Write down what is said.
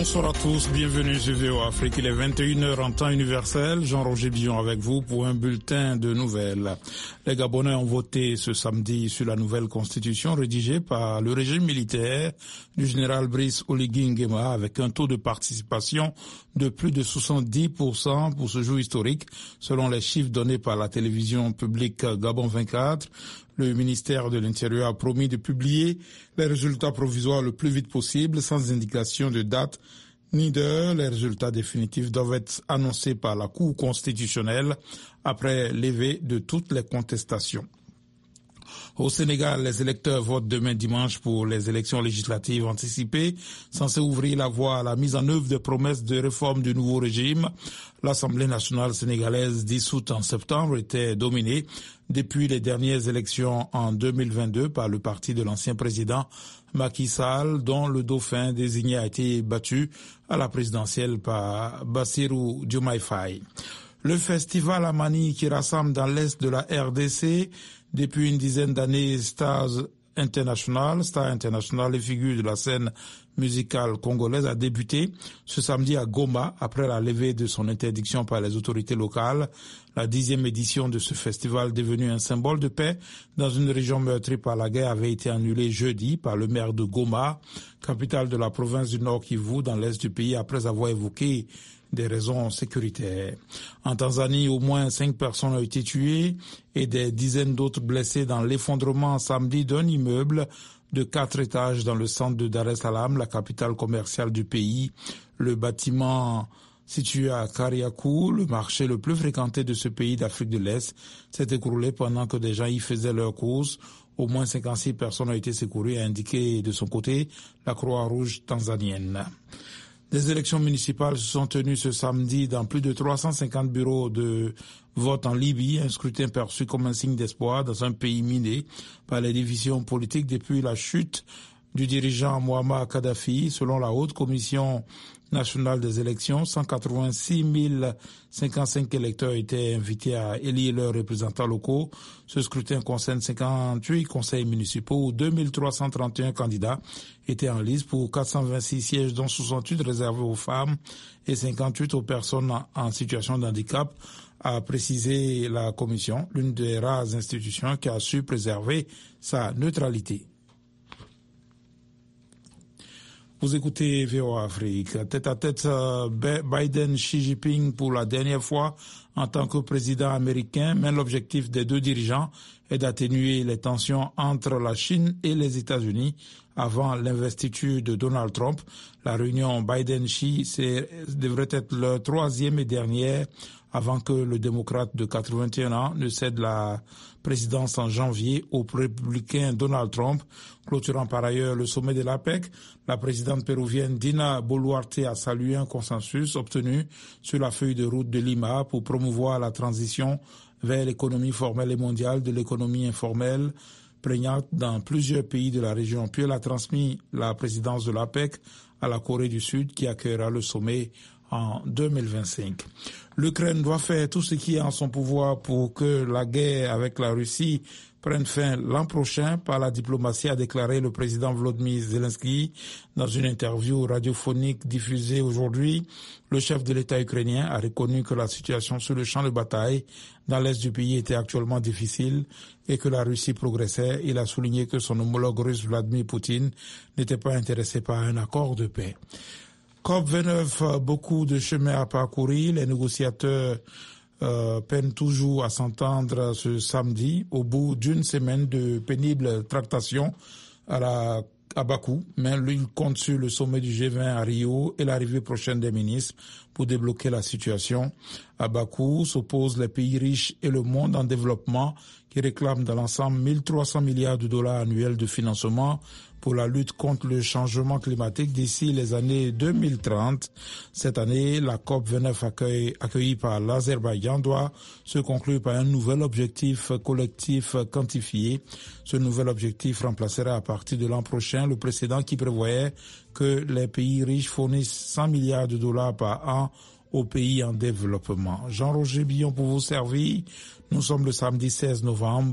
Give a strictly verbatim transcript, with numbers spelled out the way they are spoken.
Bonsoir à tous, bienvenue sur V O Afrique. Il est vingt et une heures en temps universel. Jean-Roger Billon avec vous pour un bulletin de nouvelles. Les Gabonais ont voté ce samedi sur la nouvelle constitution rédigée par le régime militaire du général Brice Oligui Nguema avec un taux de participation de plus de soixante-dix pour cent pour ce jour historique, selon les chiffres donnés par la télévision publique Gabon vingt-quatre. Le ministère de l'Intérieur a promis de publier les résultats provisoires le plus vite possible, sans indication de date ni d'heure. Les résultats définitifs doivent être annoncés par la Cour constitutionnelle après levée de toutes les contestations. Au Sénégal, les électeurs votent demain dimanche pour les élections législatives anticipées, censées ouvrir la voie à la mise en œuvre des promesses de réforme du nouveau régime. L'Assemblée nationale sénégalaise, dissoute en septembre, était dominée depuis les dernières élections en deux mille vingt-deux par le parti de l'ancien président Macky Sall, dont le dauphin désigné a été battu à la présidentielle par Bassirou Diomaye Faye. Le festival Amani, qui rassemble dans l'est de la R D C depuis une dizaine d'années Stars International, Star International, les figures de la scène musicale congolaise, a débuté ce samedi à Goma après la levée de son interdiction par les autorités locales. La dixième édition de ce festival, devenu un symbole de paix dans une région meurtrie par la guerre, avait été annulée jeudi par le maire de Goma, capitale de la province du Nord Kivu, dans l'est du pays, après avoir évoqué des raisons sécuritaires. En Tanzanie, au moins cinq personnes ont été tuées et des dizaines d'autres blessées dans l'effondrement samedi d'un immeuble de quatre étages dans le centre de Dar es Salaam, la capitale commerciale du pays. Le bâtiment situé à Kariakou, le marché le plus fréquenté de ce pays d'Afrique de l'Est, s'est écroulé pendant que des gens y faisaient leurs courses. Au moins cinquante-six personnes ont été secourues, a indiqué de son côté la Croix-Rouge tanzanienne. Des élections municipales se sont tenues ce samedi dans plus de trois cent cinquante bureaux de vote en Libye, un scrutin perçu comme un signe d'espoir dans un pays miné par les divisions politiques depuis la chute du dirigeant Muammar Kadhafi. Selon la Haute Commission nationale des élections, cent quatre-vingt-six mille cinquante-cinq électeurs étaient invités à élire leurs représentants locaux. Ce scrutin concerne cinquante-huit conseils municipaux où deux mille trois cent trente et un candidats étaient en liste pour quatre cent vingt-six sièges, dont soixante-huit réservés aux femmes et cinquante-huit aux personnes en situation de handicap, a précisé la commission, l'une des rares institutions qui a su préserver sa neutralité. Vous écoutez V O A Afrique. Tête à tête, Biden-Xi Jinping pour la dernière fois en tant que président américain, mais l'objectif des deux dirigeants est d'atténuer les tensions entre la Chine et les États-Unis avant l'investiture de Donald Trump. La réunion Biden-Xi devrait être leur troisième et dernière avant que le démocrate de quatre-vingt-un ans ne cède la présidence en janvier au républicain Donald Trump. Clôturant par ailleurs le sommet de l'APEC, la présidente péruvienne Dina Boluarte a salué un consensus obtenu sur la feuille de route de Lima pour promouvoir la transition vers l'économie formelle et mondiale de l'économie informelle prégnante dans plusieurs pays de la région. Puis elle a transmis la présidence de l'APEC à la Corée du Sud qui accueillera le sommet en deux mille vingt-cinq. L'Ukraine doit faire tout ce qui est en son pouvoir pour que la guerre avec la Russie prenne fin l'an prochain par la diplomatie, a déclaré le président Volodymyr Zelensky dans une interview radiophonique diffusée aujourd'hui. Le chef de l'État ukrainien a reconnu que la situation sur le champ de bataille dans l'est du pays était actuellement difficile et que la Russie progressait. Il a souligné que son homologue russe Vladimir Poutine n'était pas intéressé par un accord de paix. COP vingt-neuf, beaucoup de chemin à parcourir. Les négociateurs euh, peinent toujours à s'entendre ce samedi au bout d'une semaine de pénibles tractations à, la, à Bakou. Mais ils comptent sur le sommet du G vingt à Rio et l'arrivée prochaine des ministres pour débloquer la situation. À Bakou s'opposent les pays riches et le monde en développement qui réclament dans l'ensemble mille trois cents milliards de dollars annuels de financement pour la lutte contre le changement climatique d'ici les années deux mille trente. Cette année, la COP vingt-neuf accueille, accueillie par l'Azerbaïdjan doit se conclure par un nouvel objectif collectif quantifié. Ce nouvel objectif remplacera à partir de l'an prochain le précédent qui prévoyait que les pays riches fournissent cent milliards de dollars par an aux pays en développement. Jean-Roger Billon pour vous servir. Nous sommes le samedi seize novembre.